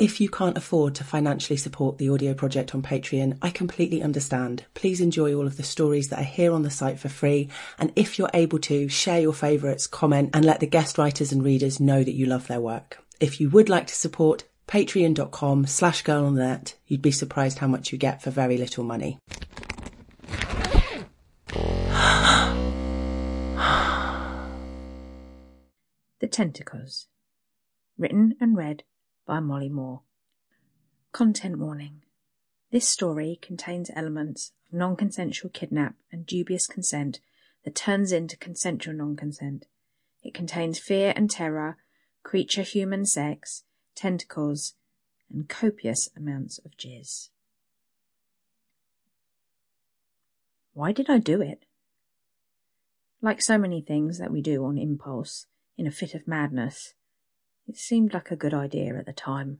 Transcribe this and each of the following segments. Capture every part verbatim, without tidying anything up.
If you can't afford to financially support the audio project on Patreon, I completely understand. Please enjoy all of the stories that are here on the site for free. And if you're able to, share your favourites, comment, and let the guest writers and readers know that you love their work. If you would like to support, patreon.com slash girl on the net. You'd be surprised how much you get for very little money. The Tentacles. Written and read by Molly Moore. Content warning. This story contains elements of non-consensual kidnap and dubious consent that turns into consensual non-consent. It contains fear and terror, creature human sex, tentacles, and copious amounts of jizz. Why did I do it? Like so many things that we do on impulse, in a fit of madness, it seemed like a good idea at the time.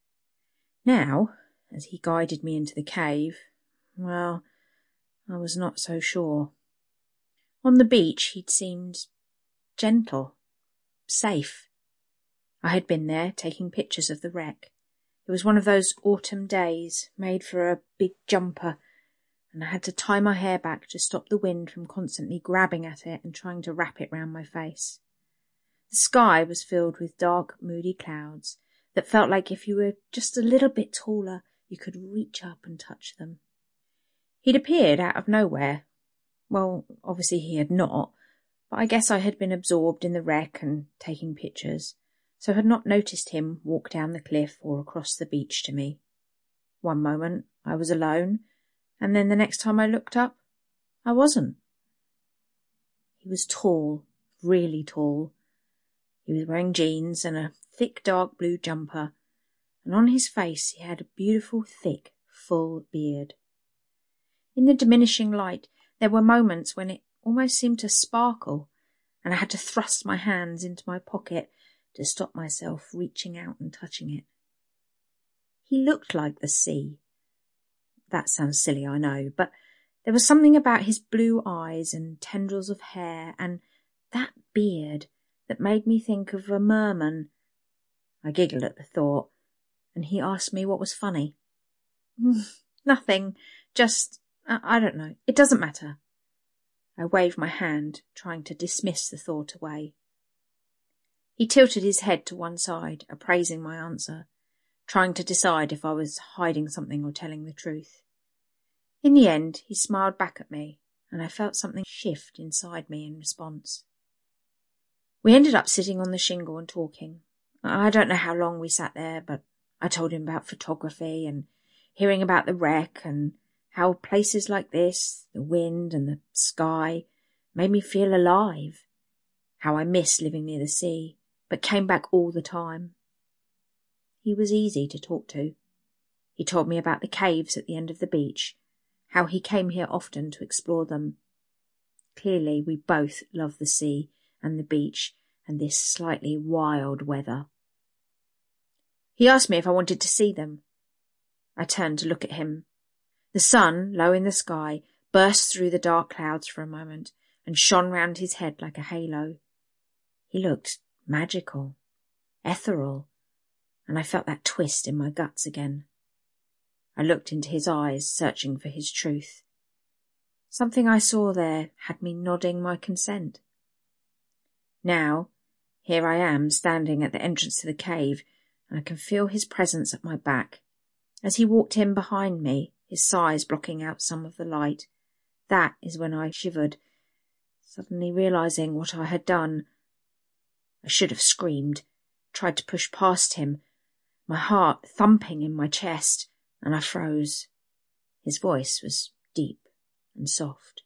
Now, as he guided me into the cave, well, I was not so sure. On the beach he'd seemed gentle, safe. I had been there taking pictures of the wreck. It was one of those autumn days made for a big jumper, and I had to tie my hair back to stop the wind from constantly grabbing at it and trying to wrap it round my face. The sky was filled with dark, moody clouds that felt like if you were just a little bit taller, you could reach up and touch them. He'd appeared out of nowhere. Well, obviously he had not, but I guess I had been absorbed in the wreck and taking pictures, so had not noticed him walk down the cliff or across the beach to me. One moment I was alone, and then the next time I looked up, I wasn't. He was tall, really tall. He was wearing jeans and a thick dark blue jumper, and on his face he had a beautiful, thick, full beard. In the diminishing light, there were moments when it almost seemed to sparkle, and I had to thrust my hands into my pocket to stop myself reaching out and touching it. He looked like the sea. That sounds silly, I know, but there was something about his blue eyes and tendrils of hair and that beard that made me think of a merman. I giggled at the thought, and he asked me what was funny. Nothing, just, I, I don't know, it doesn't matter. I waved my hand, trying to dismiss the thought away. He tilted his head to one side, appraising my answer, trying to decide if I was hiding something or telling the truth. In the end, he smiled back at me, and I felt something shift inside me in response. We ended up sitting on the shingle and talking. I don't know how long we sat there, but I told him about photography and hearing about the wreck and how places like this, the wind and the sky, made me feel alive. How I missed living near the sea, but came back all the time. He was easy to talk to. He told me about the caves at the end of the beach, how he came here often to explore them. Clearly, we both love the sea and the beach and this slightly wild weather. He asked me if I wanted to see them. I turned to look at him. The sun, low in the sky, burst through the dark clouds for a moment and shone round his head like a halo. He looked magical, ethereal, and I felt that twist in my guts again. I looked into his eyes, searching for his truth. Something I saw there had me nodding my consent. Now, here I am, standing at the entrance to the cave, and I can feel his presence at my back. As he walked in behind me, his size blocking out some of the light, that is when I shivered, suddenly realising what I had done. I should have screamed, tried to push past him, my heart thumping in my chest, and I froze. His voice was deep and soft.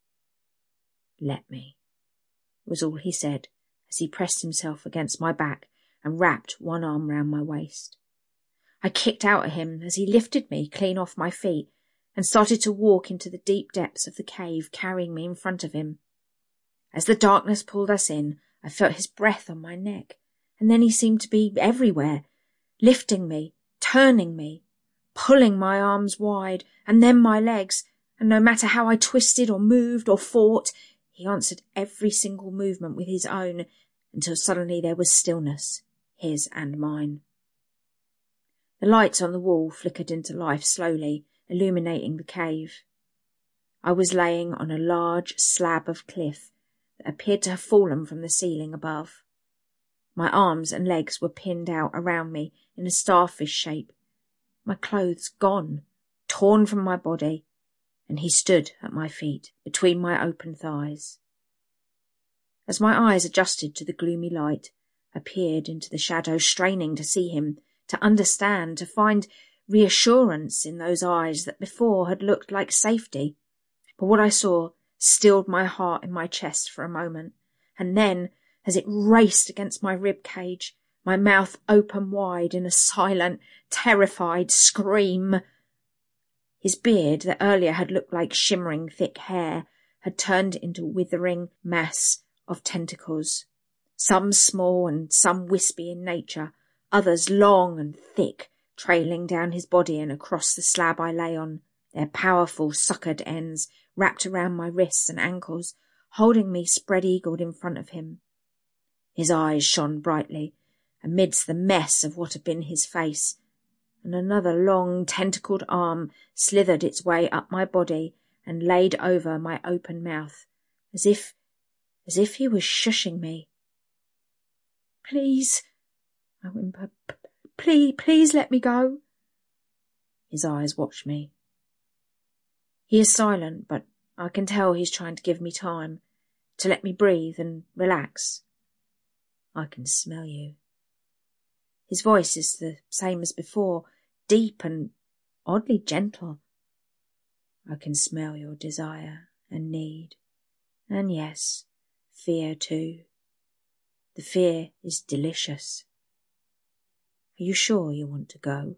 "Let me," was all he said as he pressed himself against my back and wrapped one arm round my waist. I kicked out at him as he lifted me clean off my feet and started to walk into the deep depths of the cave, carrying me in front of him. As the darkness pulled us in, I felt his breath on my neck, and then he seemed to be everywhere, lifting me, turning me, pulling my arms wide, and then my legs, and no matter how I twisted or moved or fought, he answered every single movement with his own, until suddenly there was stillness, his and mine. The lights on the wall flickered into life slowly, illuminating the cave. I was laying on a large slab of cliff that appeared to have fallen from the ceiling above. My arms and legs were pinned out around me in a starfish shape, my clothes gone, torn from my body, and he stood at my feet, between my open thighs. As my eyes adjusted to the gloomy light, I peered into the shadows, straining to see him, to understand, to find reassurance in those eyes that before had looked like safety. But what I saw stilled my heart in my chest for a moment, and then, as it raced against my rib cage, my mouth open wide in a silent, terrified scream. His beard, that earlier had looked like shimmering thick hair, had turned into a withering mass of tentacles, some small and some wispy in nature, others long and thick, trailing down his body and across the slab I lay on, their powerful suckered ends wrapped around my wrists and ankles, holding me spread-eagled in front of him. His eyes shone brightly amidst the mess of what had been his face, and another long tentacled arm slithered its way up my body and laid over my open mouth, as if, as if he was shushing me. "Please," I whimpered, "please, please let me go." His eyes watched me. He is silent, but I can tell he's trying to give me time, to let me breathe and relax. "I can smell you." His voice is the same as before, deep and oddly gentle. "I can smell your desire and need, and yes, fear too. The fear is delicious. Are you sure you want to go?"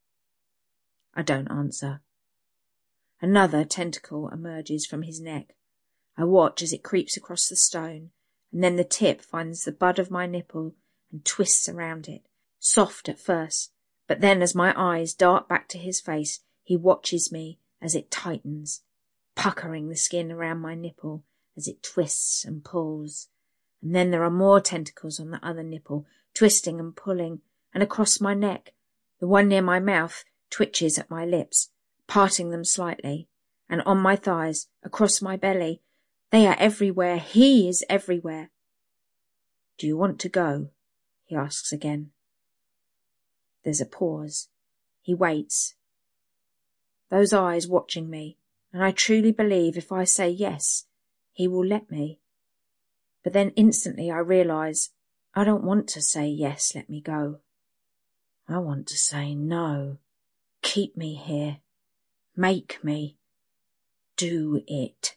I don't answer. Another tentacle emerges from his neck. I watch as it creeps across the stone, and then the tip finds the bud of my nipple and twists around it, soft at first, but then as my eyes dart back to his face, he watches me as it tightens, puckering the skin around my nipple as it twists and pulls. And then there are more tentacles on the other nipple, twisting and pulling, and across my neck. The one near my mouth twitches at my lips, parting them slightly, and on my thighs, across my belly. They are everywhere. He is everywhere. "Do you want to go?" he asks again. There's a pause. He waits. Those eyes watching me, and I truly believe if I say yes, he will let me. But then instantly I realise I don't want to say yes, let me go. I want to say no. Keep me here. Make me. Do it.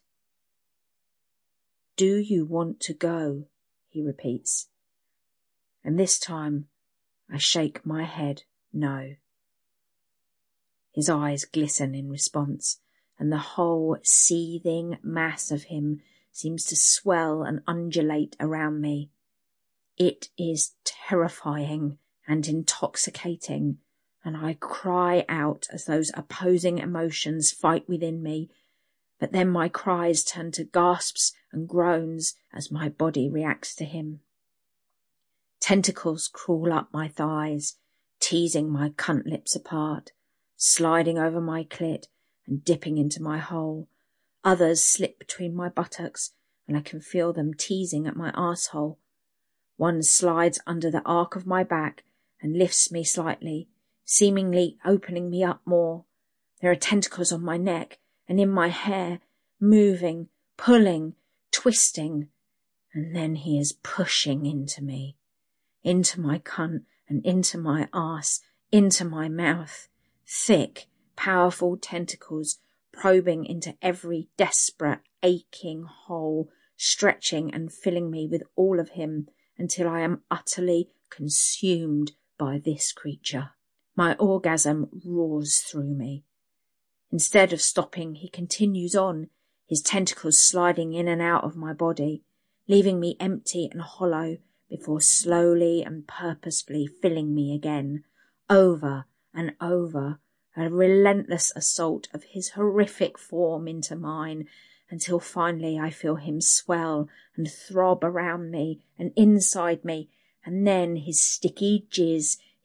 "Do you want to go?" he repeats. And this time I shake my head no. His eyes glisten in response, and the whole seething mass of him seems to swell and undulate around me. It is terrifying and intoxicating, and I cry out as those opposing emotions fight within me, but then my cries turn to gasps and groans as my body reacts to him. Tentacles crawl up my thighs, teasing my cunt lips apart, sliding over my clit and dipping into my hole. Others slip between my buttocks, and I can feel them teasing at my arsehole. One slides under the arc of my back and lifts me slightly, seemingly opening me up more. There are tentacles on my neck and in my hair, moving, pulling, twisting, and then he is pushing into me, into my cunt and into my arse, into my mouth. Thick, powerful tentacles probing into every desperate, aching hole, stretching and filling me with all of him until I am utterly consumed by this creature. My orgasm roars through me. Instead of stopping, he continues on, his tentacles sliding in and out of my body, leaving me empty and hollow before slowly and purposefully filling me again, over and over, a relentless assault of his horrific form into mine, until finally I feel him swell and throb around me and inside me, and then his sticky jizz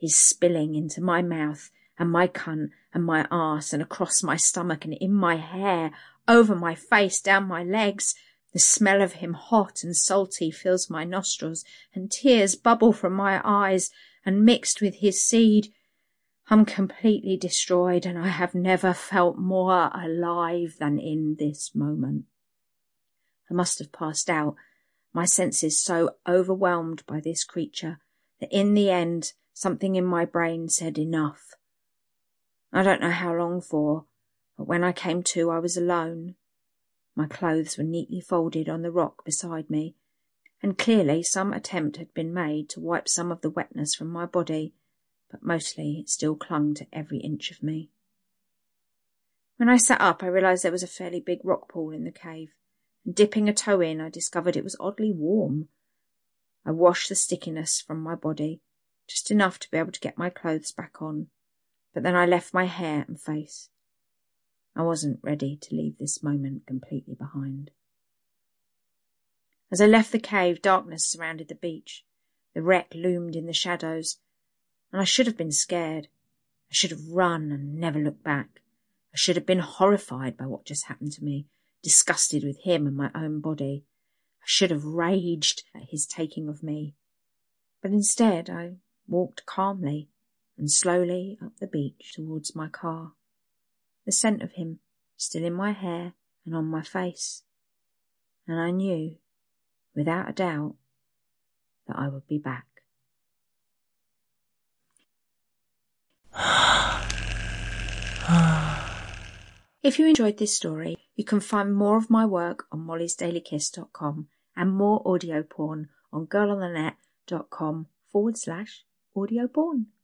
is spilling into my mouth and my cunt and my arse and across my stomach and in my hair, over my face, down my legs. The smell of him, hot and salty, fills my nostrils, and tears bubble from my eyes, and mixed with his seed, I'm completely destroyed, and I have never felt more alive than in this moment. I must have passed out, my senses so overwhelmed by this creature that in the end something in my brain said enough. I don't know how long for, but when I came to I was alone. My clothes were neatly folded on the rock beside me, and clearly some attempt had been made to wipe some of the wetness from my body, but mostly it still clung to every inch of me. When I sat up, I realised there was a fairly big rock pool in the cave, and dipping a toe in, I discovered it was oddly warm. I washed the stickiness from my body, just enough to be able to get my clothes back on, but then I left my hair and face. I wasn't ready to leave this moment completely behind. As I left the cave, darkness surrounded the beach. The wreck loomed in the shadows, and I should have been scared. I should have run and never looked back. I should have been horrified by what just happened to me, disgusted with him and my own body. I should have raged at his taking of me. But instead I walked calmly and slowly up the beach towards my car, the scent of him still in my hair and on my face. And I knew, without a doubt, that I would be back. If you enjoyed this story, you can find more of my work on mollys daily kiss dot com and more audio porn on girlonthenet dot com forward slash audio porn.